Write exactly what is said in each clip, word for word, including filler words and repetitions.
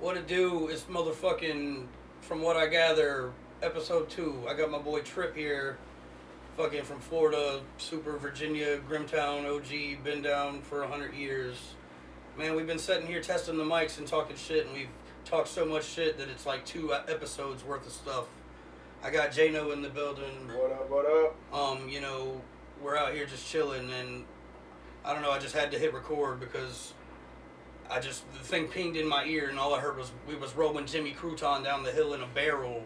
What it do is motherfucking, from what I gather, episode two. I got my boy Trip here, fucking from Florida, super Virginia, Grimtown, O G, been down for a hundred years. Man, we've been sitting here testing the mics and talking shit, and we've talked so much shit that it's like two episodes worth of stuff. I got Jano in the building. What up, what up? Um, you know, we're out here just chilling, and I don't know, I just had to hit record because I just, the thing pinged in my ear, and all I heard was we was rolling Jimmy Crouton down the hill in a barrel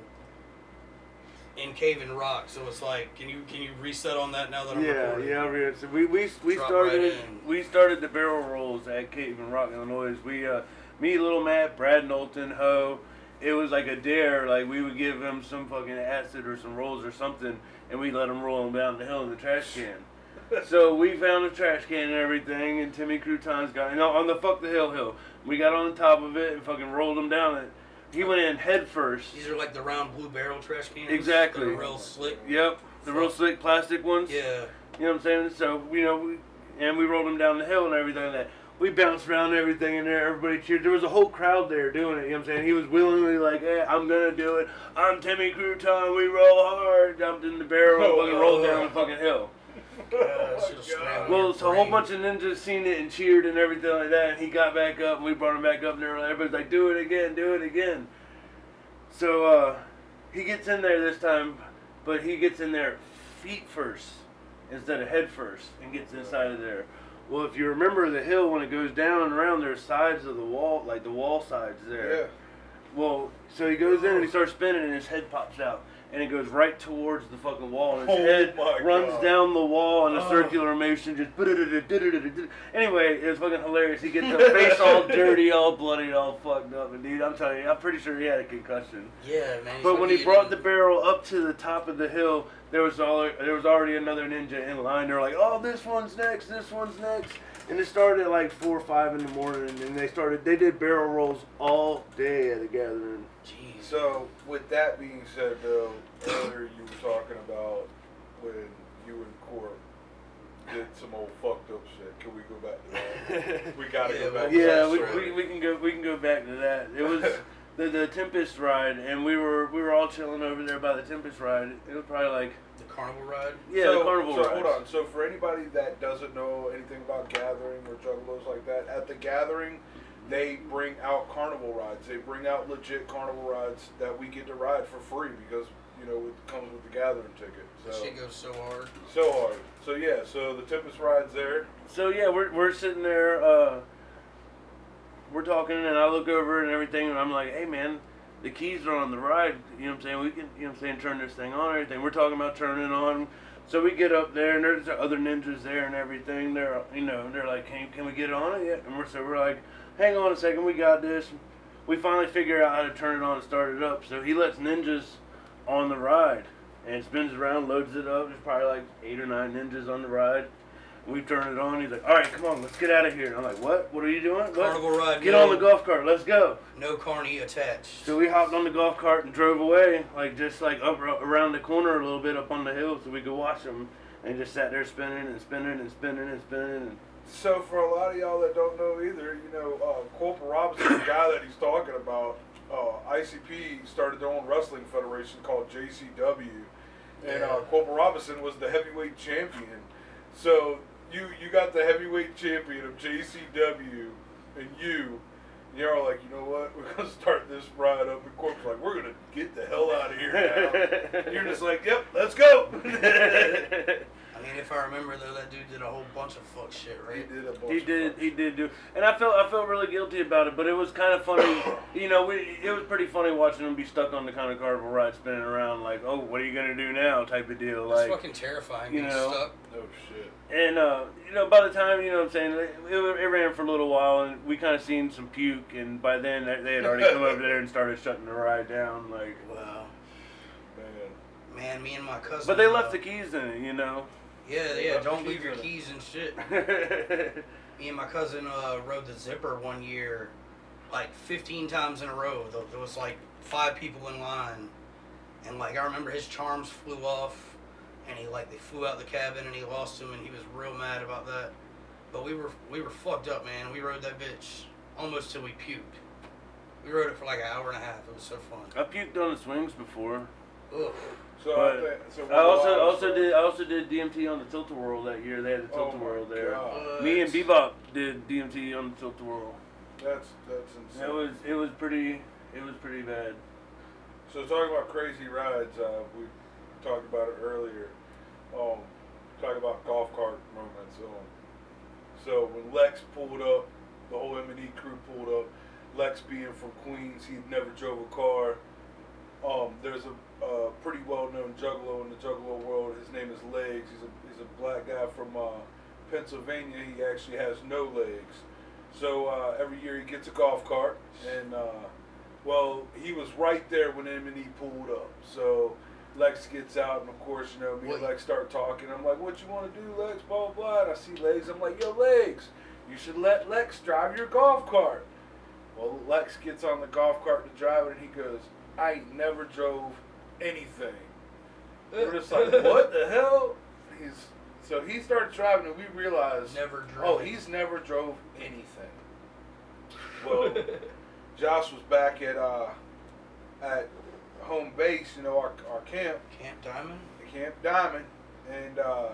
in Cave-In Rock. So it's like, can you can you reset on that now that I'm yeah, recording? Yeah, yeah. So we we we Drop started right in. we started the barrel rolls at Cave-In Rock, Illinois. We uh, me, Little Matt, Brad Knowlton, Ho. It was like a dare. Like we would give them some fucking acid or some rolls or something, and we let them roll them down the hill in the trash can. So we found a trash can and everything, and Timmy Crouton's got, you know, on the Fuck the Hill hill. We got on the top of it and fucking rolled him down it. He went in head first. These are like the round blue barrel trash cans. Exactly. They're real slick. Yep, the Fuck. real slick plastic ones. Yeah. You know what I'm saying? So, you know, we, and we rolled him down the hill and everything like that. We bounced around and everything in there. Everybody cheered. There was a whole crowd there doing it. You know what I'm saying? He was willingly like, hey, I'm going to do it. I'm Timmy Crouton. We roll hard. Jumped in the barrel and fucking rolled down the fucking hill. God, God. Well, so a whole bunch of ninjas seen it and cheered and everything like that, and he got back up and we brought him back up and everybody's like, do it again, do it again. So uh, he gets in there this time, but he gets in there feet first instead of head first and gets inside of there. Well, if you remember the hill, when it goes down and around, there's sides of the wall, like the wall sides there. Yeah. Well, so he goes in and he starts spinning and his head pops out. And it goes right towards the fucking wall. And his Oh head my runs God. down the wall in a Oh. circular motion. Just anyway, it was fucking hilarious. He gets his face all dirty, all bloody, all fucked up. And dude, I'm telling you, I'm pretty sure he had a concussion. Yeah, man. But when he brought the barrel up to the top of the hill, there was all there was already another ninja in line. They're like, oh, this one's next, this one's next. And it started at like four or five in the morning, and they started. They did barrel rolls all day at a gathering. Jeez. So, with that being said, though, earlier you were talking about when you and Court did some old fucked up shit. Can we go back to that? We gotta Yeah, go back we- to Yeah, that we, story. we, we can go we can go back to that. It was the the Tempest ride, and we were we were all chilling over there by the Tempest ride. It was probably like The carnival ride? yeah, so, the carnival so ride. hold on. So for anybody that doesn't know anything about gathering or juggalos like that, at the gathering, they bring out carnival rides. They bring out legit carnival rides that we get to ride for free because, you know, it comes with the gathering ticket. That So shit goes so hard. so hard. So yeah. So the Tempest ride's there. So yeah, we're we're sitting there, uh, we're talking, and I look over and everything, and I'm like, hey man, the keys are on the ride. You know what I'm saying? We can, you know what I'm saying, turn this thing on and everything. We're talking about turning it on. So we get up there, and there's other ninjas there and everything. They're, you know, they're like, can, can we get on it yet? And we're so we're like, hang on a second, we got this. We finally figure out how to turn it on and start it up. So he lets ninjas on the ride, and spins around, loads it up. There's probably like eight or nine ninjas on the ride. We turn it on. He's like, all right, come on, let's get out of here. And I'm like, what? What are you doing? What? Carnival ride. Get no, on the golf cart. Let's go. No carny attached. So we hopped on the golf cart and drove away, like just like up around the corner a little bit up on the hill so we could watch them. And just sat there spinning and spinning and spinning and spinning. And So for a lot of y'all that don't know either, you know, uh, Corporal Robinson, the guy that he's talking about, uh, I C P started their own wrestling federation called J C W, and uh, Yeah. Corporal Robinson was the heavyweight champion. So you you got the heavyweight champion of J C W, and you, you're all like, you know what, we're gonna start this ride up, and Corp's like, we're gonna get the hell out of here now. And you're just like, yep, let's go. I mean, if I remember though, that dude did a whole bunch of fuck shit, He right? did a bunch he of did, fuck he did do, and I felt, I felt really guilty about it, but it was kind of funny. You know, we, it was pretty funny watching him be stuck on the kind of carnival ride, spinning around like, oh, what are you gonna do now, type of deal. That's Like, fucking terrifying. you Being know, stuck. No shit. and uh, you know, by the time, you know what I'm saying, it, it, it ran for a little while, and we kind of seen some puke, and by then they they had already come over there and started shutting the ride down, like. Wow. Man. Man, me and my cousin. But they uh, left the keys in it, you know. Yeah, They yeah. left the Don't keys leave your in it. keys and shit. Me and my cousin uh, rode the Zipper one year, like fifteen times in a row. There there was like five people in line, and like I remember his charms flew off, and he like they flew out the cabin and he lost them, and he was real mad about that. But we were we were fucked up, man. We rode that bitch almost till we puked. We rode it for like an hour and a half. It was so fun. I puked on the swings before. Ugh. So, But I, think, so I also we're also all- did I also did D M T on the Tilt-A-Whirl that year. They had the Oh Tilt-A-Whirl my there. God. Me and Bebop did D M T on the Tilt-A-Whirl. That's that's insane. It was it was pretty it was pretty bad. So talking about crazy rides, uh, we talked about it earlier. Um, talking about golf cart moments. Um, so when Lex pulled up, the whole M and E crew pulled up. Lex being from Queens, he'd never drove a car. Um, there's a, a pretty well-known juggalo in the juggalo world. His name is Legs. He's a he's a black guy from uh, Pennsylvania. He actually has no legs. So uh, every year he gets a golf cart, and uh, well, he was right there when M and E pulled up. So Lex gets out, and of course, you know, me and What? Lex start talking. I'm like, "What you want to do, Lex?" Blah blah blah. And I see Legs. I'm like, "Yo, Legs, you should let Lex drive your golf cart." Well, Lex gets on the golf cart to drive it, and he goes, "I ain't never drove anything." We're just like, "What the hell?" He's so he starts driving, and we realize, Never drove. oh, he's never drove anything. Well, Josh was back at uh, at home base, you know, our our camp, Camp Diamond. Camp Diamond, and uh,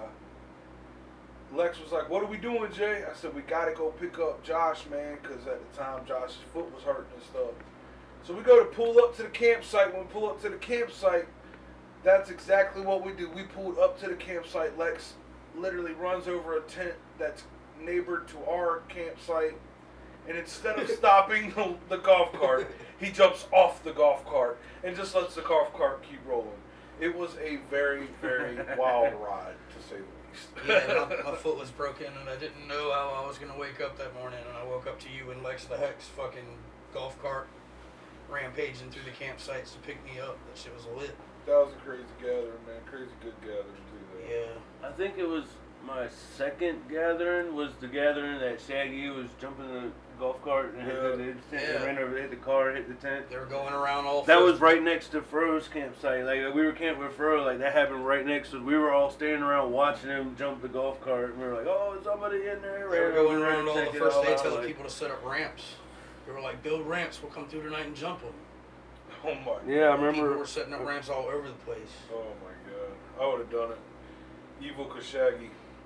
Lex was like, "What are we doing, Jay?" I said, "We gotta go pick up Josh, man, because at the time Josh's foot was hurting and stuff." So we go to pull up to the campsite. When we pull up to the campsite, that's exactly what we do. We pulled up to the campsite. Lex literally runs over a tent that's neighbored to our campsite, and instead of stopping the, the golf cart, he jumps off the golf cart and just lets the golf cart keep rolling. It was a very, very wild ride, to say the least. Yeah, my, my foot was broken, and I didn't know how I was gonna wake up that morning. And I woke up to you and Lex the Hex fucking golf cart rampaging through the campsites to pick me up. That shit was lit. That was a crazy gathering, man. Crazy good gathering, too, though. Yeah. I think it was my second gathering was the gathering that Shaggy was jumping the golf cart and hit the, hit the tent, Yeah. ran over, hit the car, hit the tent. They were going around all. That first- was right next to Fro's campsite. Like we were camping with Fro, like that happened right next to. We were all standing around watching him jump the golf cart, and we were like, "Oh, is somebody in there?" They were Ran going over around and all the checked it first all day out, telling like- people to set up ramps. They were like, "Build ramps. We'll come through tonight and jump them." Oh, my Yeah, I God. People remember. were setting up ramps all over the place. Oh, my God. I would have done it. Evil Kashagi.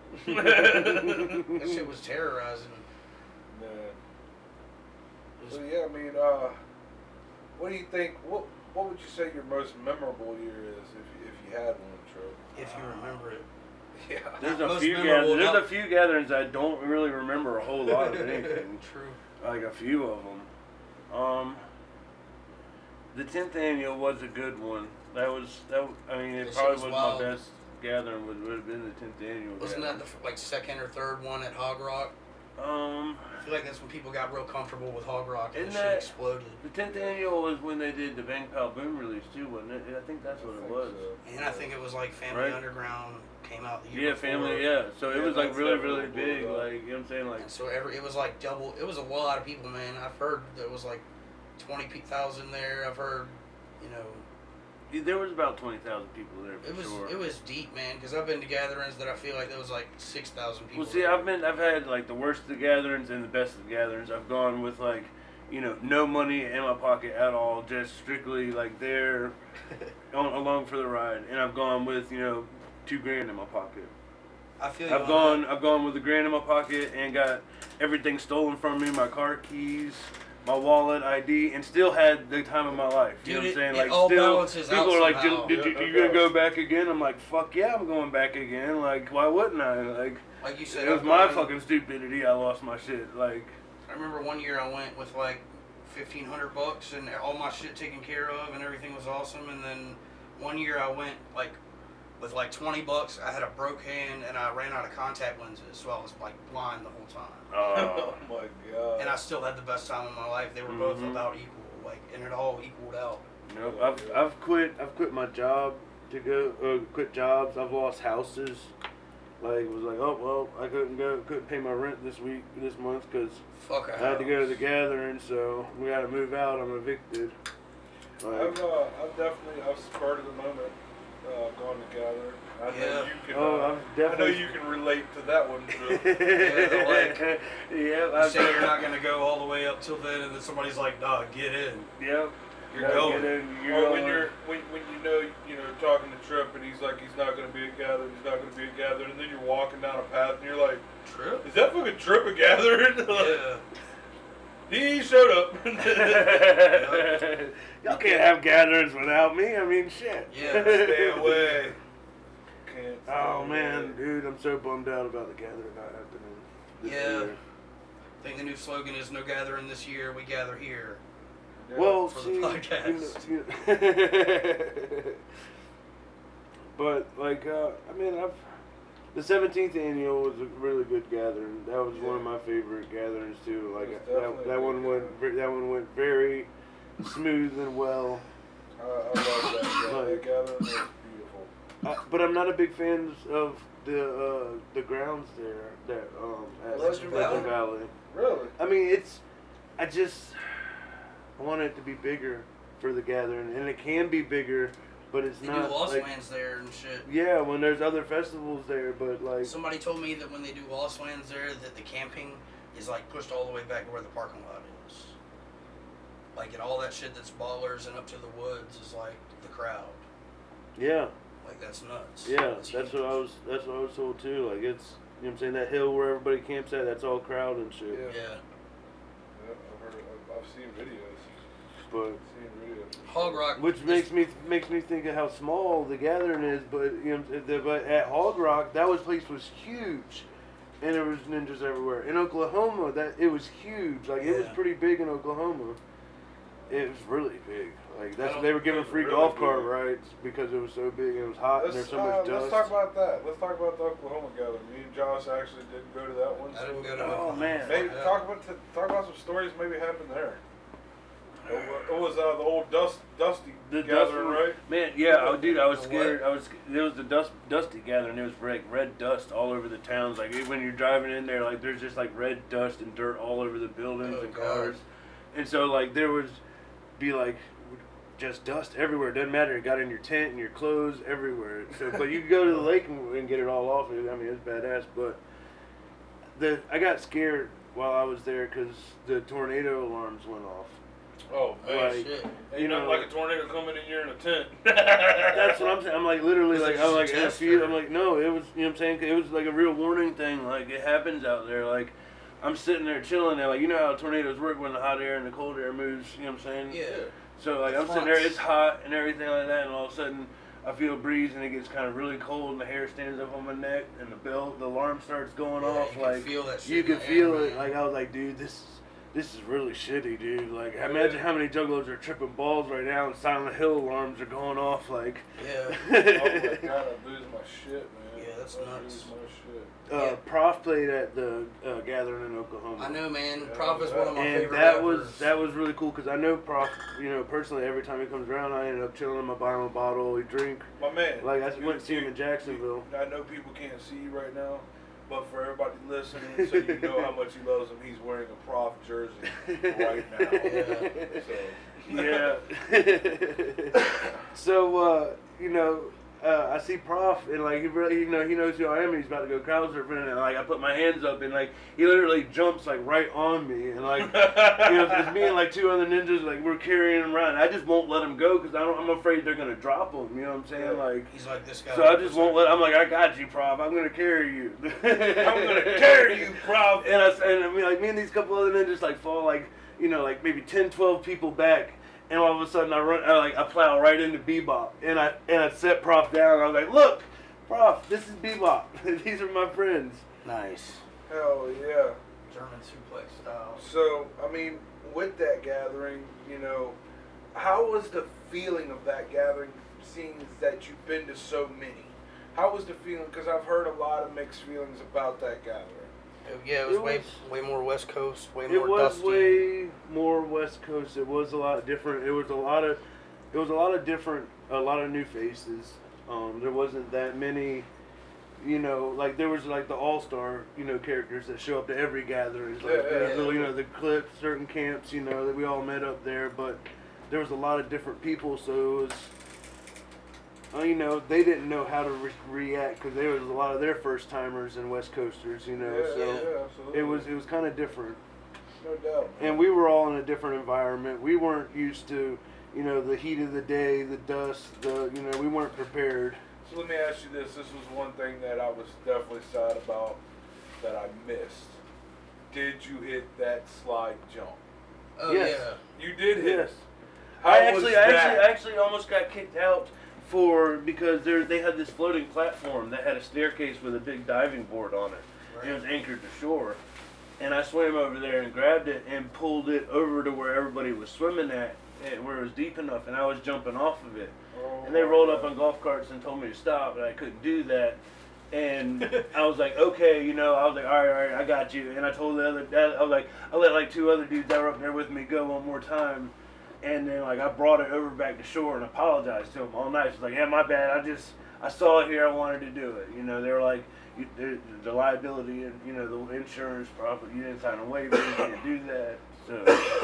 That shit was terrorizing. Man. It So, was- yeah, I mean, uh, what do you think? What What would you say your most memorable year is, if you, if you had one, Tro? if you remember it. Yeah. There's Most a few memorable, gatherings. There's not- a few gatherings I don't really remember a whole lot of anything. True. Like a few of them. Um, the tenth annual was a good one. That was that. w- I mean, it That shit probably was was wild. my best gathering. Would would have been the tenth annual. Wasn't that gathering. the f- like second or third one at Hog Rock? Um, I feel like that's when people got real comfortable with Hog Rock and Isn't the shit that- exploded. the tenth annual was when they did the Bang Pow Boom release too, wasn't it? I think that's what I it think was. so. And I think it was like Family Right. Underground came out the year Yeah, before. family. Yeah, so it Yeah, was like that's really, definitely really blew big. it up. Like you know what I'm saying? Like And so every it was like double. It was a lot of people, man. I've heard there was like twenty thousand there. I've heard, you know, there was about twenty thousand people there for it was sure. it was deep, man. Because I've been to gatherings that I feel like there was like six thousand people. Well, see, there. I've been, I've had like the worst of the gatherings and the best of the gatherings. I've gone with like, you know, no money in my pocket at all, just strictly like there, on, along for the ride. And I've gone with, you know, two grand in my pocket. I feel you I've on gone, that. I've gone with a grand in my pocket and got everything stolen from me, my car keys, my wallet, I D, and still had the time of my life. You Dude, know what I'm it- saying? it Like all still, balances people out are like, somehow. did, did, Yeah, you it gonna go does. back again? I'm like, fuck yeah, I'm going back again. Like, why wouldn't I? Like, Like you said, it was I've my gone- fucking stupidity. I lost my shit. Like, I remember one year I went with like fifteen hundred bucks and all my shit taken care of and everything was awesome. And then one year I went like with like twenty bucks. I had a broke hand and I ran out of contact lenses, so I was like blind the whole time. Oh, uh, my God. And I still had the best time of my life. They were both Mhm. about equal, like, and it all equaled out. nope. I've I've quit. I've quit my job to go. Uh, quit jobs. I've lost houses. Like, it was like, oh well, I couldn't go. Couldn't pay my rent this week, this month, because Fuck a I had to go to house. the gathering. So we got to move out. I'm evicted. Like, I've, uh, I've definitely, I've spurred of the moment uh, gone together. I know Yeah. you can. Oh, uh, I'm I know definitely- you can relate to that one, Drew. Yeah, the like- Yep. You I've say you're not gonna go all the way up till then, and then somebody's like, "Nah, get in." Yep. You're Gotta going. get in, you're Or when going. you're when, when you know you know talking to Trip and he's like he's not gonna be a gathering, he's not gonna be a gathering, and then you're walking down a path and you're like, Trip. is that fucking Trip a gathering? Yeah. He showed up. Y'all can't have gatherings without me. I mean, shit. Yeah. Stay away. Can't stay Oh away. man, dude, I'm so bummed out about the gathering not happening this Yeah. year. I think the new slogan is "No gathering this year, we gather here." Yeah. Well, For the see, podcast. you know- you- but like, uh, I mean, I've the seventeenth annual was a really good gathering. That was one of my favorite gatherings too. Like It was that, definitely that a one good went, ve- that one went very smooth and well. I, I love that. Yeah, Like- that gathering was beautiful. Uh, but I'm not a big fan of the uh, the grounds there that um, at Legend Legend Valley? Valley. Really? I mean, it's I just I want it to be bigger for the gathering, and it can be bigger, but it's They not do Lost like, Lands there and shit. yeah, when there's other festivals there, but like Somebody told me that when they do Lost Lands there, that the camping is like pushed all the way back to where the parking lot is. Like, and all that shit that's ballers and up to the woods is like the crowd. yeah, Like, that's nuts. yeah, That's that's huge. what I was that's what I was told too. Like it's you know what I'm saying, that hill where everybody camps at, that's all crowd and shit. Yeah. Yeah. Yeah, I've heard. I've, I've seen videos. But I've seen videos. Hog Rock. which is- makes me makes me think of how small the gathering is, but you know, the, but at Hog Rock, that was place was huge, and there was ninjas everywhere. In Oklahoma, that it was huge. Like it was Yeah. pretty big in Oklahoma. It was really big. Like that's don't- they were giving free really golf big. cart rides because it was so big and it was hot and Let's, there's so uh, much let's dust. talk about that. Let's talk about the Oklahoma gathering. Me and Josh actually didn't go to that one. I so didn't go to Oh, Oklahoma. man. Maybe Yeah. talk about t- talk about some stories maybe happened there. It wa- it was uh, the old dust dusty The dust gathering, one- right? Man, yeah, oh, dude, I was The scared. I was. There was the dust, dusty gathering. There was like red dust all over the towns. Like when you're driving in there, like there's just like red dust and dirt all over the buildings Oh, and God. cars. And so like there was, be like, just dust everywhere. It doesn't matter. It got in your tent and your clothes everywhere. So, but you could go to the lake and, and get it all off. I mean, it's badass. But the I got scared while I was there because the tornado alarms went off. Oh man, Like, Shit. ain't you nothing know- like a tornado coming in, you're in a tent. That's what I'm saying. I'm like literally Is like it I'm just a like in a test, field. or- I'm like no, it was you know what I'm saying. It was like a real warning thing. Like it happens out there. Like I'm sitting there chilling there. Like you know how tornadoes work when the hot air and the cold air moves. You know what I'm saying? Yeah. So like I'm Fronts. sitting there, it's hot and everything like that, and all of a sudden I feel a breeze and it gets kind of really cold and the hair stands up on my neck and the bell, the alarm starts going Yeah, off. you can Like feel that shit you in can the feel air, it. man. Like I was like, dude, this is. This is really shitty, dude. Like, Yeah. imagine how many juggalos are tripping balls right now and Silent Hill alarms are going off. Like, Yeah. Oh my god, I'm losing my shit, man. Yeah, that's I'm nuts. losing my shit. uh, Yeah. Prof played at the uh, gathering in Oklahoma. I know, man. Yeah, Prof is one of my and favorite that rappers. was that was really cool because I know Prof. You know, personally, every time he comes around, I end up chilling him, I buy him a bottle, we drink. My man. Like I you- went to see him you- in Jacksonville. you- I know people can't see you right now, but for everybody listening, so you know how much he loves him, he's wearing a Prof jersey right now. Yeah. So. Yeah. so uh, you know, uh, I see Prof and like he really, you know, he knows who I am. And he's about to go crowd surfing, and like I put my hands up, and like he literally jumps like right on me, and like you know, it's me and like two other ninjas, like we're carrying him around. I just won't let him go because I don't. I'm afraid they're gonna drop him. You know what I'm saying? Yeah. Like. He's like this guy. So I just won't let. I'm like, I got you, Prof. I'm gonna carry you. I'm gonna carry you, Prof. And I and I mean, like me and these couple other ninjas like fall like you know like maybe ten, twelve people back, and all of a sudden I run, I like I plow right into Bebop, and I and I set Prof down. I was like, look, Prof, this is Bebop. These are my friends. Nice. Hell yeah. German suplex style. So, I mean, with that gathering, you know, how was the feeling of that gathering, seeing that you've been to so many? How was the feeling? Because I've heard a lot of mixed feelings about that gathering. Yeah, it was, It way was- way more West Coast, way It more was dusty. way more West Coast. It was a lot different. It was a lot of, it was a lot of different, a lot of new faces. Um, there wasn't that many, you know, like there was like the all-star, you know, characters that show up to every gathering. Like, Yeah, yeah, the- yeah. the- you know, the clips, certain camps, you know, that we all met up there. But there was a lot of different people, so it was, uh, you know, they didn't know how to re- react because there was a lot of their first timers and West Coasters, you know. Yeah, so yeah, absolutely. it was it was kind of different. No doubt. And we were all in a different environment. We weren't used to, you know, the heat of the day, the dust, the you know, we weren't prepared. So let me ask you this. This was one thing that I was definitely sad about that I missed. Did you hit that slide jump? Oh Yes. yeah. You did hit Yes. it. How I was actually, I that? actually, I actually almost got kicked out for because they they had this floating platform that had a staircase with a big diving board on it. Right. It was anchored to shore, and I swam over there and grabbed it and pulled it over to where everybody was swimming at, and where it was deep enough, and I was jumping off of it. Oh, And they rolled up my on golf carts and told me to stop, and I couldn't do that. And I was like, okay, you know, I was like, all right, all right, I got you. And I told the other, I was like, I let like two other dudes that were up there with me go one more time. And then like I brought it over back to shore and apologized to them all night. I was like, yeah, my bad. I just, I saw it here. I wanted to do it. You know, they were like, you, the, the liability and, you know, the insurance, probably, you didn't sign a waiver, you can't do that. So,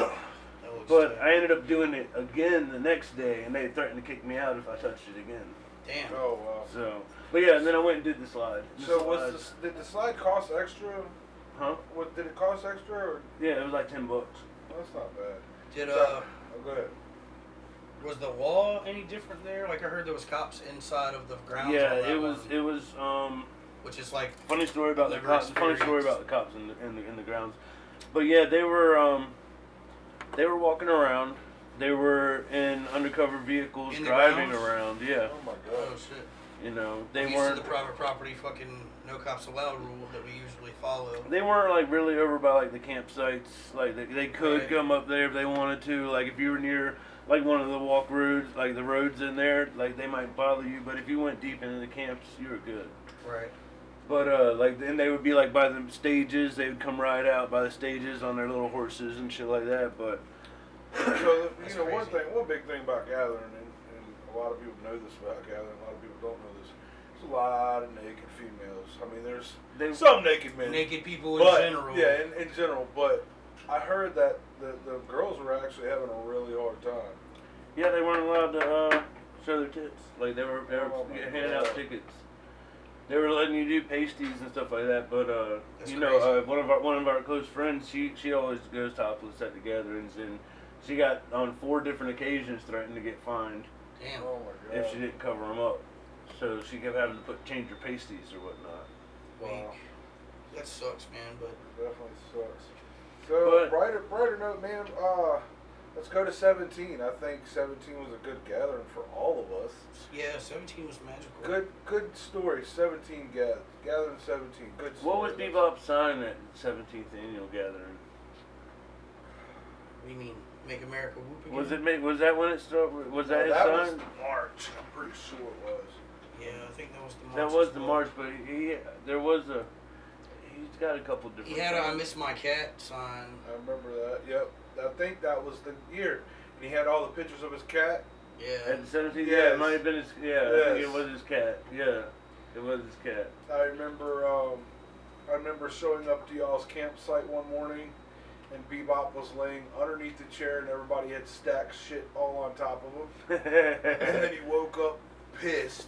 That looks but sick. I ended up doing it again the next day, and they threatened to kick me out if I touched it again. Damn. Oh wow. So, but yeah, and then I went and did the slide. The So slide- was the, did the slide cost extra? Huh? What did it cost extra? Or, Yeah, it was like ten bucks. well, that's not bad. Did So- uh oh, go ahead. was the wall any different there? Like I heard there was cops inside of the grounds. Yeah, on that it was. one, It was. Um, which is like funny story about the Never cops. Funny story experienced. about the cops in the, in the in the grounds. But yeah, they were. Um, they were walking around. They were in undercover vehicles In the driving grounds? around. Yeah, Oh my oh god. shit. you know they Used weren't. to the private property fucking no cops allowed rule that we usually follow. They weren't like really over by like the campsites. Like they, they could Right. come up there if they wanted to. Like if you were near like one of the walk roads, like the roads in there, like they might bother you. But if you went deep into the camps, you were good. Right. But uh, like then they would be like by the stages. They would come ride out by the stages on their little horses and shit like that. But So you That's know one crazy. thing, one big thing about gathering, and, and a lot of people know this about gathering. A lot of people don't know this. There's a lot of naked females. I mean, there's they some naked men. Naked people in but, general. Yeah, in, in general. But I heard that the, the girls were actually having a really hard time. yeah they weren't allowed to uh, show their tits. Like they were, they were Oh my handing out God. tickets. They were letting you do pasties and stuff like that, but uh, That's you know, crazy. uh, one of our one of our close friends, she she always goes topless at the gatherings, and she got on four different occasions threatened to get fined Damn. Oh my god. if she didn't cover them up. So she kept having to put change her pasties or whatnot. Weak. Wow. That sucks, man. But Definitely sucks. So But- brighter, brighter note, man. Uh, let's go to seventeen. I think seventeen was a good gathering for all of us. yeah, seventeen was magical. Good, good story. Seventeen gather, gathering seventeen. Good. What was story. Bebop's sign at seventeenth annual gathering? What do you mean? Make America whoop again? Was it ma- was that when it started? Was that Oh, his that sign? was March. I'm pretty sure it was. Yeah, I think that was the March. That was as the well. march, but he there was a he's got a couple different. He had a I signs. miss my cat sign. I remember that. Yep. I think that was the year, and he had all the pictures of his cat. Yeah. At the seventeenth, yeah, Yes. it might have been his. Yeah, I think Yes. it was his cat. Yeah, it was his cat. I remember. Um, I remember showing up to y'all's campsite one morning, and Bebop was laying underneath the chair, and everybody had stacked shit all on top of him. And then he woke up pissed.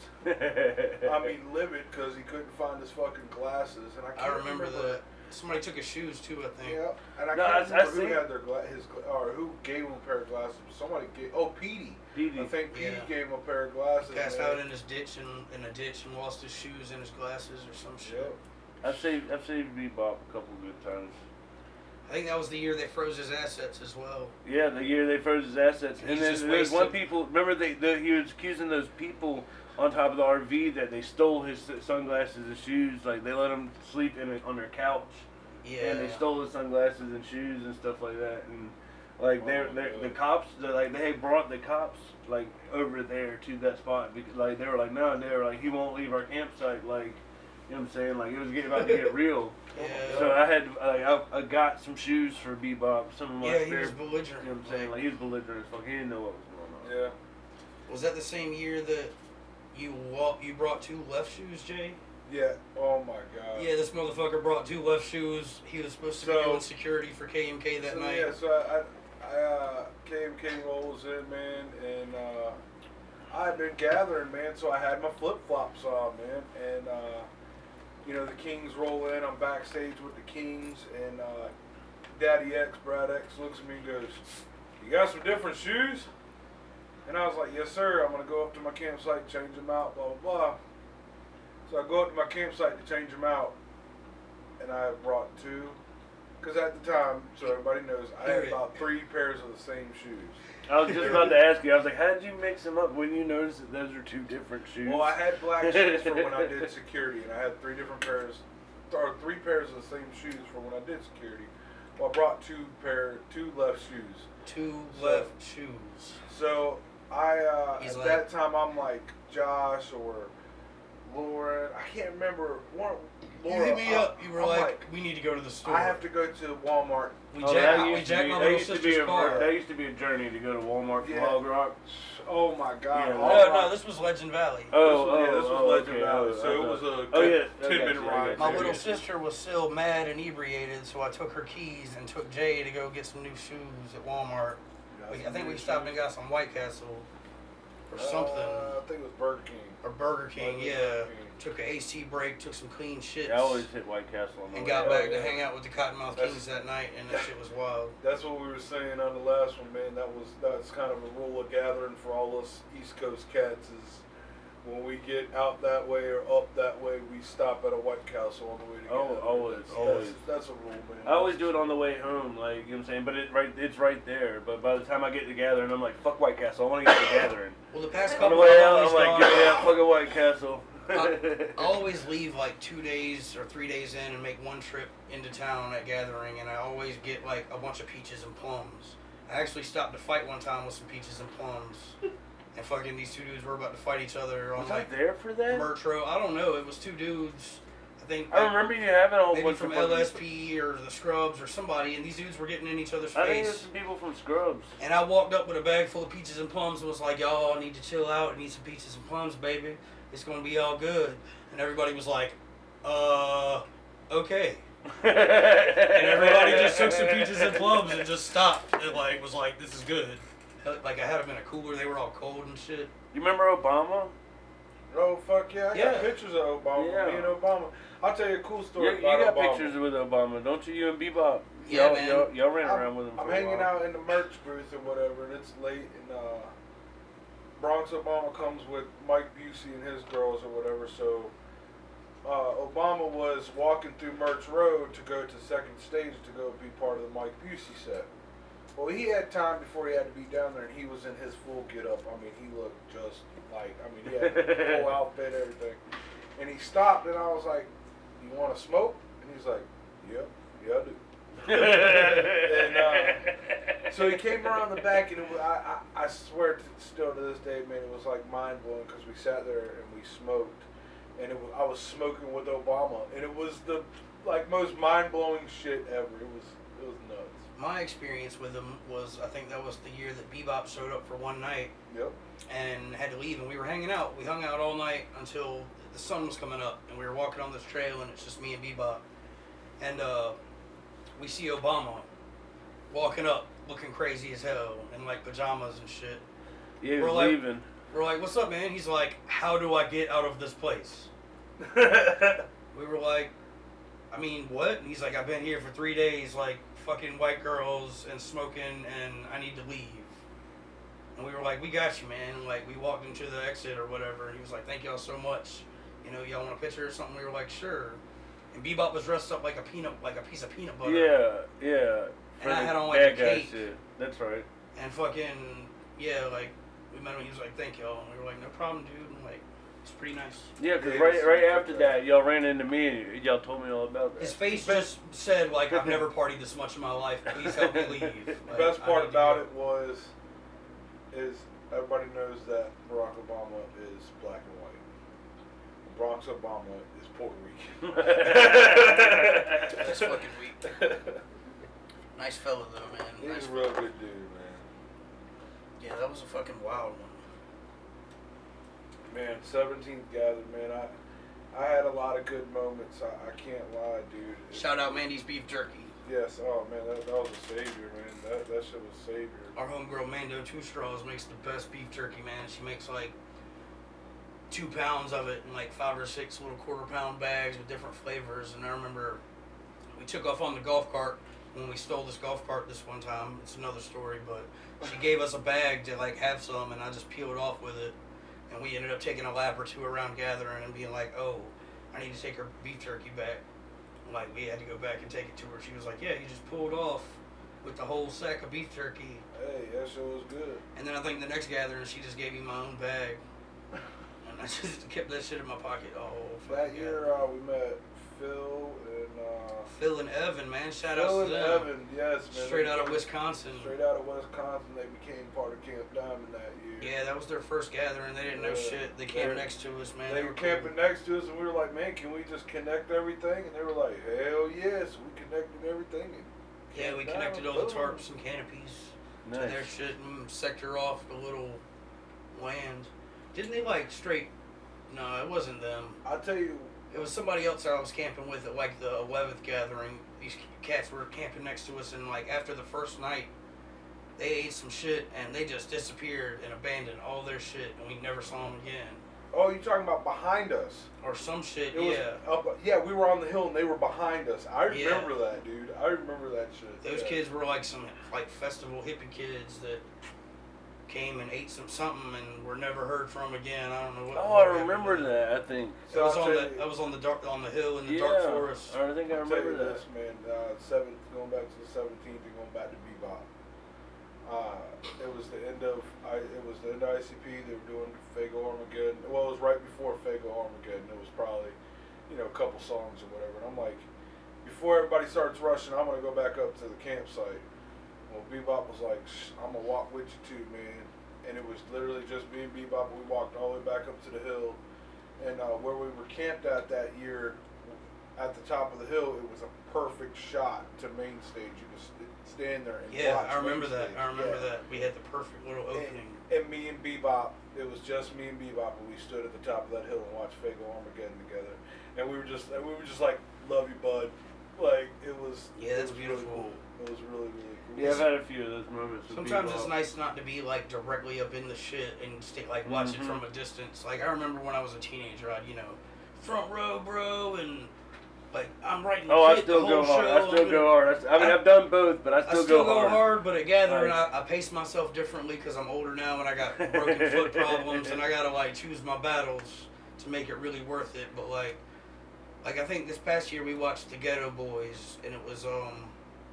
I mean, livid because he couldn't find his fucking glasses. And I I can't remember that. Somebody took his shoes too, I think. Yeah, and I No, can't I- I remember who see. had their gla- his gla- or who gave him a pair of glasses. Somebody gave. Oh, Petey. Petey. I think Petey Yeah. gave him a pair of glasses. Passed man. out in his ditch and in a ditch and lost his shoes and his glasses or some shit. Yep. I've saved I've saved Bebop a couple good times. I think that was the year they froze his assets as well. Yeah, the year they froze his assets, and He's then just there's one wasted. people. Remember, they the, he was accusing those people on top of the R V that they stole his sunglasses and shoes. Like they let him sleep in it on their couch. Yeah. And they stole his sunglasses and shoes and stuff like that, and like Oh they're, my they're God. the cops, they like they brought the cops like over there to that spot because like they were like no, they were like he won't leave our campsite, like you know what I'm saying, like it was getting about to get real. Yeah. So I had like I, I got some shoes for Bebop, some of my Yeah, he spare, was you belligerent. know what I'm saying, like he was belligerent as fuck. He didn't know what was going on. Yeah. Was that the same year that you wa- you brought two left shoes, Jay? Yeah. Oh my God. Yeah, this motherfucker brought two left shoes. He was supposed to be So- doing security for K M K that so, night. Yeah. So I, I, I uh, K M K rolls in, man, and uh, I had been gathering, man, so I had my flip flops on, man, and uh, you know the Kings roll in. I'm backstage with the Kings, and uh, Daddy X, Brad X, looks at me and goes, "You got some different shoes?" And I was like, "Yes, sir. I'm gonna go up to my campsite, change them out, blah blah blah." So I go up to my campsite to change them out, and I brought two, because at the time, so everybody knows, I had about three pairs of the same shoes. I was just about to ask you. I was like, "How did you mix them up when you noticed that those are two different shoes?" Well, I had black shoes for when I did security, and I had three different pairs, or three pairs of the same shoes for when I did security. Well, I brought two pair, two left shoes. Two So- left shoes. So I, uh, He's at like- that time, I'm like Josh or Lauren. I can't remember. Laura, You Laura, hit me I- up. You were I'm like, "We need to go to the store." I have to go to Walmart. We Oh, jacked, that we used to jacked be- my that little used to be sister's a- car. That used to be a journey to go to Walmart from Yeah. Hog Rock. Oh my God! Yeah, all No, my- no, this was Legend Valley. Oh, this was, oh, yeah, this was oh, Legend okay. Valley, Oh, so it I was a thought- good oh, yeah, I ten got minute you, I ride. got My you. little sister was still mad and inebriated, so I took her keys and took Jay to go get some new shoes at Walmart. We, I think we stopped and got some White Castle or something. Uh, I think it was Burger King. Or Burger King, Burger yeah. King. Took an A C break, took some clean shits. I always hit White Castle on the and way got out. back yeah. to hang out with the Cottonmouth That's- Kings that night, and that shit was wild. That's what we were saying on the last one, man. That was that's kind of a rule of gathering for all us East Coast cats is when we get out that way or up that way, we stop at a White Castle on the way to Oh, gather. always, that's, always. That's, that's a rule, man. I always do it on the way home, like, you know what I'm saying? But it right, it's right there. But by the time I get to Gathering, I'm like, fuck White Castle. I want to get to Gathering. Well, the past On couple the way I've out, always I'm like, gone- give me that fucking White Castle. I, I always leave like two days or three days in and make one trip into town at Gathering, and I always get like a bunch of peaches and plums. I actually stopped to fight one time with some peaches and plums, and fucking these two dudes were about to fight each other on Was I like there for that? Merch Row. I don't know. It was two dudes. I think I remember you having a whole maybe bunch from of L fucking- S P or the Scrubs or somebody, and these dudes were getting in each other's I think there's face. some people from Scrubs. And I walked up with a bag full of peaches and plums and was like, "Y'all need to chill out and eat some peaches and plums, baby. It's gonna be all good." And everybody was like, "Uh, okay." And everybody just took some peaches and plums and just stopped. And like was like, "This is good." Like I had them in a cooler. They were all cold and shit. You remember Obama? Oh fuck yeah! I Yeah. got pictures of Obama. Yeah. Me and Obama. I'll tell you a cool You, story you about got Obama. pictures with Obama, don't you? You and Bebop. Yeah, y'all, man. Y'all, y'all ran I'm, around with him. For I'm a hanging while. out in the merch booth or whatever, and it's late, and uh, Bronx Obama comes with Mike Busey and his girls or whatever. So uh, Obama was walking through Merch Road to go to second stage to go be part of the Mike Busey set. Well, he had time before he had to be down there, and he was in his full get-up. I mean, he looked just like, I mean, he had the whole outfit, everything. And he stopped, and I was like, "You want to smoke?" And he's like, "Yep, yeah, I do." and uh, so he came around the back, and it was, I, I, I swear to, still to this day, man, it was like mind-blowing because we sat there and we smoked, and it was, I was smoking with Obama, and it was the like most mind-blowing shit ever. It was it was nuts. My experience with him was, I think that was the year that Bebop showed up for one night Yep. and had to leave, and we were hanging out. We hung out all night until the sun was coming up, and we were walking on this trail, and it's just me and Bebop. And uh, we see Obama walking up, looking crazy as hell, in like pajamas and shit. Yeah, he We're was like- leaving. We're like, "What's up, man?" He's like, "How do I get out of this place?" We were like, "I mean, what?" And he's like, "I've been here for three days, like fucking white girls and smoking, and I need to leave." And we were like, "We got you, man." Like, we walked into the exit or whatever, and he was like, "Thank y'all so much. You know, y'all want a picture or something?" We were like, "Sure." And Bebop was dressed up like a peanut, like a piece of peanut butter. Yeah, yeah. And I For had the on, like, bad a guy cape. shit. That's right. And fucking, yeah, like, we met him, he was like, "Thank y'all." And we were like, "No problem, dude." And like, it's pretty nice. Yeah, because Yeah, right, it's right like after that. that, y'all ran into me and y'all told me all about that. His face just said, like, "I've never partied this much in my life. Please help me leave." The Like, best I part need to about go. it was, is everybody knows that Barack Obama is black and white. Bronx Obama is Puerto Rican. That's fucking weak. Nice fella, though, man. He's Nice a real good dude, man. Yeah, that was a fucking wild one. Man, seventeenth gathered, man. I, I had a lot of good moments. I, I can't lie, dude. It- Shout out Mandy's Beef Jerky. Yes. Oh man, that, that was a savior, man. That that shit was savior. Our homegirl Mando Two Straws makes the best beef jerky, man. She makes like two pounds of it in like five or six little quarter pound bags with different flavors. And I remember we took off on the golf cart when we stole this golf cart this one time. It's another story, but she gave us a bag to like have some, and I just peeled off with it. And we ended up taking a lap or two around gathering and being like, oh, I need to take her beef jerky back. Like, we had to go back and take it to her. She was like, yeah, you just pulled off with the whole sack of beef jerky. Hey, that shit was good. And then I think the next gathering, she just gave me my own bag. And I just kept that shit in my pocket all That fucking year, uh, we met Phil and, uh... Phil and Evan, man. Shout Phil out to and them. Evan, yes, man. Straight They out of came- Wisconsin. Straight out of Wisconsin, they became part of Camp Diamond that year. Yeah, that was their first gathering. They didn't know Yeah. shit. They They camped were- next to us, man. They were cool. camping next to us, and we were like, man, can we just connect everything? And they were like, hell yes. We connected everything. And Yeah, we Camp connected all Diamond, the boom. tarps and canopies Nice. to their shit and sector off the little land. Didn't they like straight? No, it wasn't them. I'll tell you, It was somebody else I was camping with at like the eleventh gathering. These cats were camping next to us, and like after the first night, they ate some shit and they just disappeared and abandoned all their shit, and we never saw them again. oh, you talking about behind us? Or some shit, It was yeah. up, yeah, we were on the hill, and they were behind us. I Yeah. remember that, dude. I remember that shit. Those yeah. kids were like some like festival hippie kids that came and ate some something and were never heard from again. I don't know what. Oh, what I happened remember to them. that. I think. It So was I'll on tell the you- I was on the dark on the hill in the Yeah, dark forest. I think I I'll tell you remember that. this, man. Uh, seventh, going back to the seventeenth and going back to Bebop. Uh, it was the end of I. It was the end of I C P. They were doing Fago Armageddon. Well, it was right before Fago Armageddon. It was probably, you know, a couple songs or whatever. And I'm like, before everybody starts rushing, I'm gonna go back up to the campsite. Well, Bebop was like, Shh, I'm gonna walk with you too, man. And it was literally just me and Bebop. We walked all the way back up to the hill, and uh, where we were camped at that year, at the top of the hill, it was a perfect shot to main stage. You could st- stand there and Yeah, watch I remember main that. stage. I remember Yeah. that. We had the perfect little opening. And, and me and Bebop, it was just me and Bebop, and we stood at the top of that hill and watched Fago Armageddon together. And we were just, we were just like, love you, bud. Like it was. Yeah, it that's was beautiful. Really cool. It was really, really cool. Yeah, I've had a few of those moments. With Sometimes Bebop. it's nice not to be like directly up in the shit and stay like watch Mhm. it from a distance. Like I remember when I was a teenager, I'd you know, front row, bro, and like I'm writing. Oh, I kit still the go whole hard. show, I still I'm go gonna- hard. I, s- I mean, I- I've done both, but I I still, still go, hard. hard, but at gathering, Like- I, I pace myself differently because I'm older now and I got broken foot problems and I gotta like choose my battles to make it really worth it. But like, like I think this past year we watched the Ghetto Boys and it was um,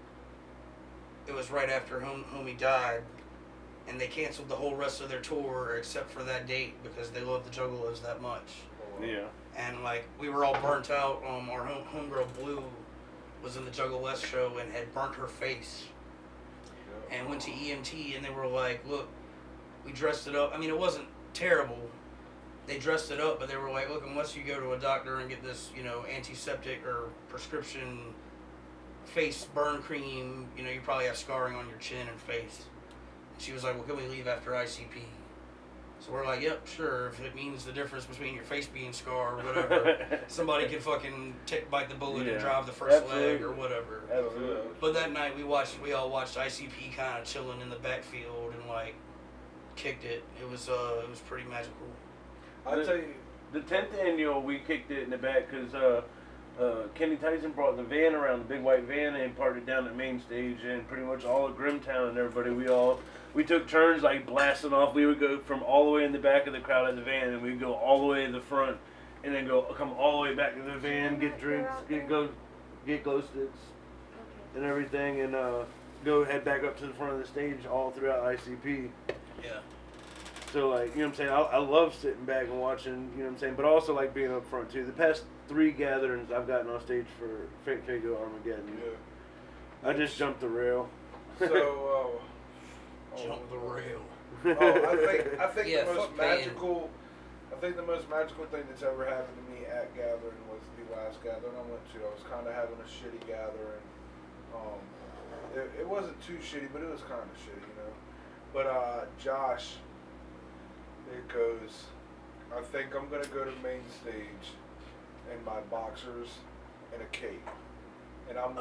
it was right after hom- homie died, and they canceled the whole rest of their tour except for that date because they love the Juggalos that much. Yeah. And like we were all burnt out. Um, our home homegirl Blue was in the Juggle West show and had burnt her face Yeah. and went to E M T and they were like, look, we dressed it up. I mean, it wasn't terrible. They dressed it up, but they were like, look, unless you go to a doctor and get this, you know, antiseptic or prescription face burn cream, you know, you probably have scarring on your chin and face. And she was like, well, can we leave after I C P? So we're like, yep, sure. If it means the difference between your face being scarred or whatever, somebody can fucking take, bite the bullet Yeah. and drive the first Absolutely. leg or whatever. Absolutely. But that night we watched, we all watched I C P kind of chilling in the backfield and like kicked it. It was uh, it was pretty magical. I tell you, The tenth annual, we kicked it in the back because uh, uh, Kenny Tyson brought the van around, the big white van, and parked it down at main stage, and pretty much all of Grimtown and everybody, we all, we took turns like blasting off. We would go from all the way in the back of the crowd at the van, and we'd go all the way to the front, and then go come all the way back to the van, get drinks, get go, get glow sticks, and everything, and uh, go head back up to the front of the stage all throughout I C P. Yeah. So, like, you know what I'm saying? I, I love sitting back and watching, you know what I'm saying? But also like being up front, too. The past three gatherings I've gotten on stage for Fake Fago Armageddon. yeah. I just jumped the rail. So, uh, Jump the rail. Oh, I think I think Yeah, the most fuck Van. magical, I think the most magical thing that's ever happened to me at gathering was the last gathering I went to. I was kind of having a shitty gathering. Um, it, it wasn't too shitty, but it was kind of shitty, you know. But uh, Josh, it goes. I think I'm gonna go to main stage in my boxers and a cape, and I'm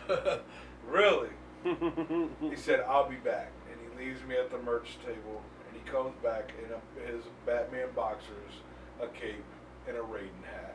like, really? He said, I'll be back. And he leaves me at the merch table. And and he comes back in a, his Batman boxers, a cape, and a Raiden hat.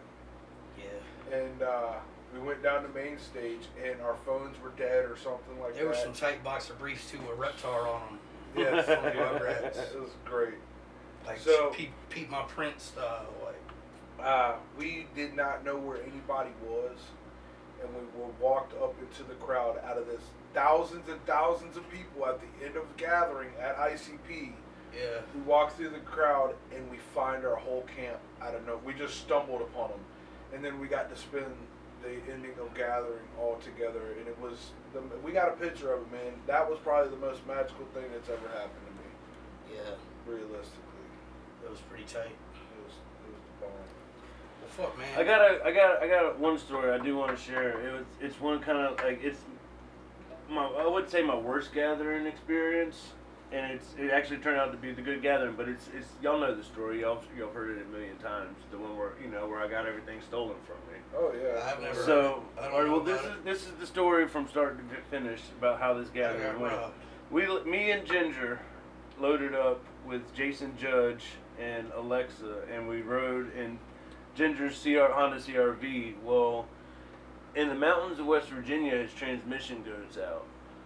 Yeah. And uh, we went down to main stage, and our phones were dead or something like there that. There were some tight boxer briefs too with Reptar on them. Yes, From Rugrats. it was great. Like so, Pete, Pete my Prince style, like. Uh, we did not know where anybody was, and we were walked up into the crowd out of this thousands and thousands of people at the end of the gathering at I C P. Yeah. We walked through the crowd, and we find our whole camp out of nowhere. We just stumbled upon them, and then we got to spend the ending of gathering all together, and it was the, we got a picture of it, man. That was probably the most magical thing that's ever happened to me. Yeah. Realistically, it was pretty tight. It was it was the bomb. Well, fuck, man. I got a, I got, I got one story I do want to share. It was, it's one kind of like it's my, I would say my worst gathering experience, and it's, it actually turned out to be the good gathering. But it's, it's y'all know the story. Y'all, y'all heard it a million times. The one where you know where I got everything stolen from me. Oh yeah. I've never. So, I don't all right, know well, this about is this is the story from start to finish about how this it. I gathering got went. robbed. We, me and Ginger, loaded up with Jason Judge and Alexa, and we rode in Ginger's C R, Honda C R V. Well, in the mountains of West Virginia, his transmission goes out,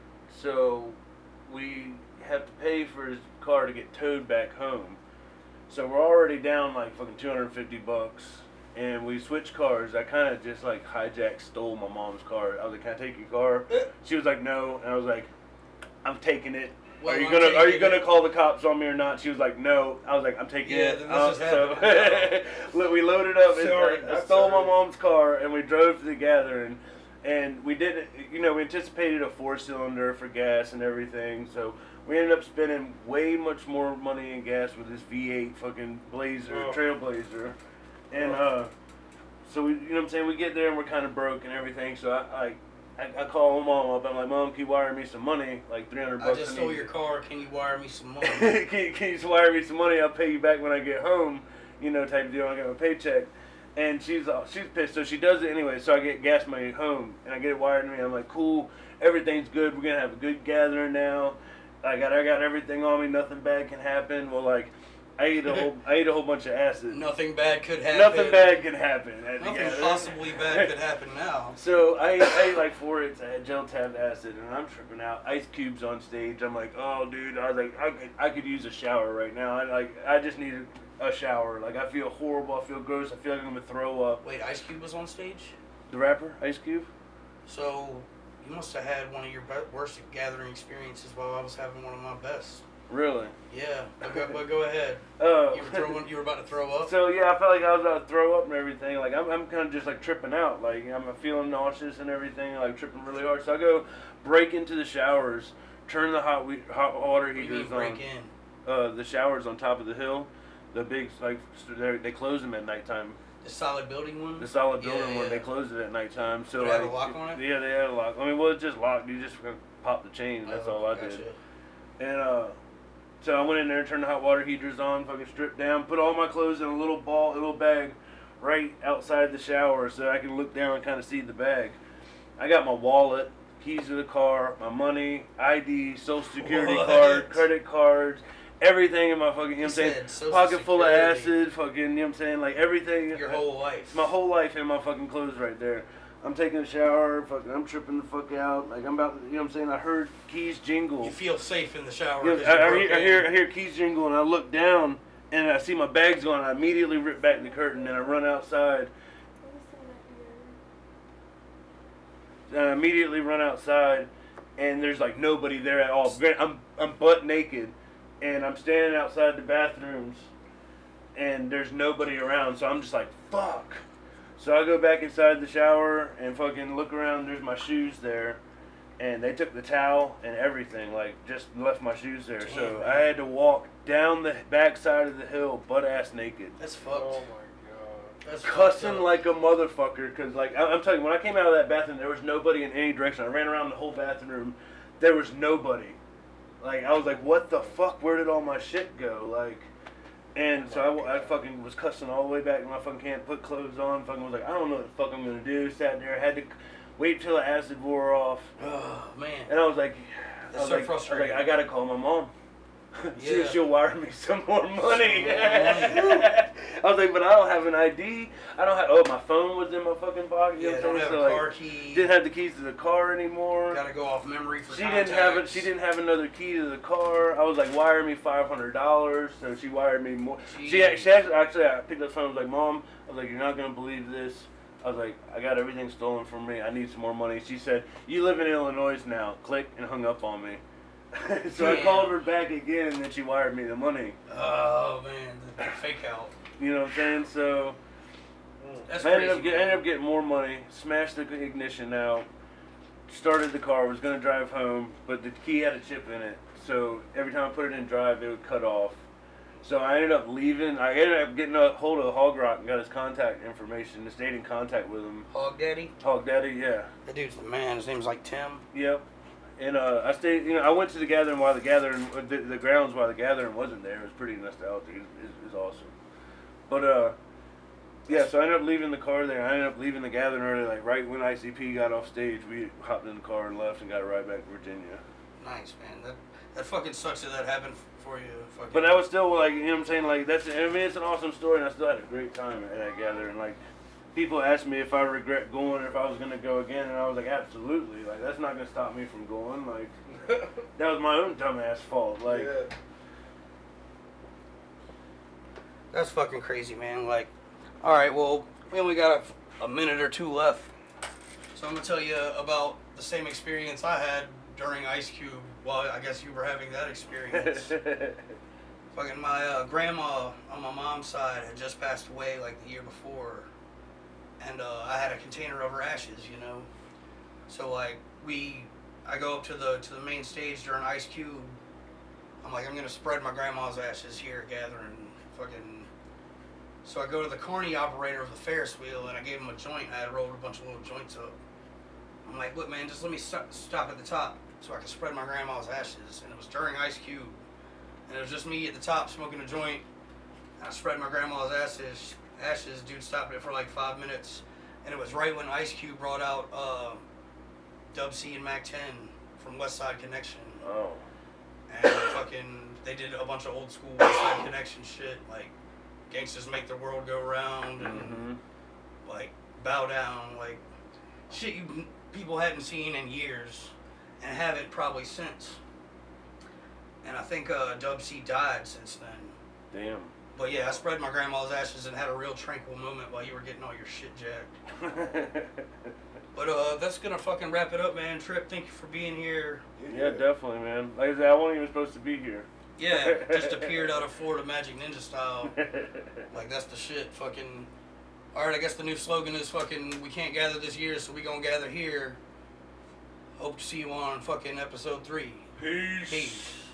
so we have to pay for his car to get towed back home. So we're already down like fucking two hundred fifty bucks, and we switched cars. I kind of just like hijacked, stole my mom's car. I was like, "Can I take your car?" She was like, "No," and I was like, "I'm taking it." Well, are you I'm gonna Are you taking gonna it. call the cops on me or not? She was like, "No." I was like, "I'm taking Yeah, it." then Uh, this is so happening. look, we loaded up. And Sorry, I, I not stole my sorry. mom's car and we drove to the gathering. And we didn't, you know, we anticipated a four cylinder for gas and everything. So we ended up spending way much more money in gas with this V eight fucking Blazer, Oh. Trailblazer. And Oh. uh, so we, you know what I'm saying, we get there and we're kind of broke and everything. So I, I, I, I call my mom up. I'm like, "Mom, can you wire me some money? Like three hundred I bucks. just I stole need." your car. Can you wire me some money? can, you- can you just wire me some money? I'll pay you back when I get home, you know, type of deal. I get my paycheck. And she's uh, she's pissed, so she does it anyway. So I get gas money home, and I get it wired to me. I'm like, "Cool, everything's good. We're gonna have a good gathering now. I got I got everything on me. Nothing bad can happen." Well, like, I ate a whole I ate a whole bunch of acid. Nothing bad could happen. Nothing bad can happen at the Nothing gathering. possibly bad could happen now. So I, I ate like four hits. I had gel tabbed acid, and I'm tripping out. Ice cubes on stage. I'm like, "Oh, dude," I was like, I could, I could use a shower right now. I like, I just need a, a shower. Like, I feel horrible. I feel gross. I feel like I'm gonna throw up. Wait, Ice Cube was on stage? The rapper, Ice Cube. So you must have had one of your be- worst gathering experiences while I was having one of my best. Really? Yeah, but go, but go ahead. Oh. You were throwing. You were about to throw up. So yeah, I felt like I was about to throw up and everything. Like I'm, I'm kind of just like tripping out. Like I'm feeling nauseous and everything. Like tripping really hard. So I go break into the showers, turn the hot we- hot water What do you heaters mean break on. in? Uh, the showers on top of the hill, the big like they they close them at nighttime. The solid building one. The solid Yeah, building one, yeah. they closed it at nighttime. So Did it have like, a lock on it? Yeah, they had a lock. I mean, well, it's just locked. You just pop the chain. That's Oh, all I gotcha. did. And uh, so I went in there, turned the hot water heaters on, fucking stripped down, put all my clothes in a little ball, a little bag, right outside the shower, so I can look down and kind of see the bag. I got my wallet, keys to the car, my money, I D, social security What? card, credit cards, everything in my fucking, you know what I'm saying, said social pocket full of security. acid, fucking, you know what I'm saying, like everything. Your whole life. My whole life in my fucking clothes right there. I'm taking a shower, fucking, I'm tripping the fuck out. Like, I'm about to, you know what I'm saying? I heard keys jingle. You feel safe in the shower. You know, 'cause I, you I, broke hear, I, in. hear, I hear keys jingle, and I look down, and I see my bags going. I immediately rip back the curtain, and I run outside. And I immediately run outside, and there's like nobody there at all. I'm, I'm butt naked, and I'm standing outside the bathrooms, and there's nobody around, so I'm just like, fuck. So I go back inside the shower and fucking look around. There's my shoes there, and they took the towel and everything. Like, just left my shoes there. Damn, so man. I had to walk down the back side of the hill, butt ass naked, That's fucked. Oh my god. That's cussing fucked up. like a motherfucker. Cause like I- I'm telling you, when I came out of that bathroom, there was nobody in any direction. I ran around the whole bathroom. There was nobody. Like, I was like, what the fuck? Where did all my shit go? Like. And so I, I fucking was cussing all the way back in my fucking camp, put clothes on, fucking was like, I don't know what the fuck I'm gonna do. Sat there, had to wait till the acid wore off. Oh man. And I That's was like, I was so like, I was frustrating. like, I gotta call my mom. she, Yeah. she'll wire me some more money. Some more money. I was like, but I don't have an I D. I don't have. Oh, my phone was in my fucking pocket. You Yeah, know don't what I'm have saying? a So, car like, key. didn't have the keys to the car anymore. Gotta go off memory for She contacts. didn't have it. She didn't have another key to the car. I was like, wire me five hundred dollars. So she wired me more. She, she actually, actually, I picked up the phone. I was like, Mom, I was like, you're not gonna believe this. I was like, I got everything stolen from me. I need some more money. She said, you live in Illinois now. Click, and hung up on me. So I Damn. called her back again, and then she wired me the money. Oh man, the, the fake out. You know what I'm saying? So That's I ended crazy. up, get, ended up getting more money. Smashed the ignition out. Started the car. Was gonna drive home, but the key had a chip in it. So every time I put it in drive, it would cut off. So I ended up leaving. I ended up getting a hold of Hog Rock and got his contact information. And stayed in contact with him. Hog Daddy. Hog Daddy, yeah, That dude's the man. His name's like Tim. yep. And uh, I stayed. You know, I went to the gathering while the gathering, the, the grounds while the gathering wasn't there. It was pretty nostalgic. It was, it was awesome. But uh, yeah. So I ended up leaving the car there. I ended up leaving the gathering early, like right when I C P got off stage. We hopped in the car and left and got right back to Virginia. Nice, man. That that fucking sucks that that happened for you. Fucking. But I was still like, you know what I'm saying? Like that's. I mean, it's an awesome story, and I still had a great time at that gathering. Like. People asked me if I regret going or if I was gonna go again, and I was like, absolutely. Like that's not gonna stop me from going. Like that was my own dumbass fault. Like yeah. That's fucking crazy, man. Like, all right, well, we only got a, a minute or two left, so I'm gonna tell you about the same experience I had during Ice Cube. Well, I guess you were having that experience. Fucking my uh, grandma on my mom's side had just passed away like the year before, and uh, I had a container of her ashes, you know. So like we, I go up to the to the main stage during Ice Cube. I'm like, I'm gonna spread my grandma's ashes here, gathering, fucking. So I go to the carny operator of the Ferris wheel, and I gave him a joint. I had rolled a bunch of little joints up. I'm like, look, man, just let me stop, stop at the top so I can spread my grandma's ashes. And it was during Ice Cube, and it was just me at the top smoking a joint. And I spread my grandma's ashes. Ashes, dude stopped it for like five minutes, and it was right when Ice Cube brought out uh, Dub C and Mac ten from West Side Connection. oh. And fucking, they did a bunch of old school West Side Connection shit, like Gangsters Make the World Go Round, and Mm-hmm. like Bow Down, like shit you people hadn't seen in years, and haven't probably since. And I think uh, Dub C died since then. Damn. But yeah, I spread my grandma's ashes and had a real tranquil moment while you were getting all your shit jacked. But uh, that's gonna fucking wrap it up, man. Trip, thank you for being here. Yeah, definitely, man. Like I said, I wasn't even supposed to be here. Yeah, just appeared out of Florida Magic Ninja style. Like that's the shit. Fucking. All right, I guess the new slogan is fucking. We can't gather this year, so we gonna gather here. Hope to see you on fucking episode three. Peace. Peace.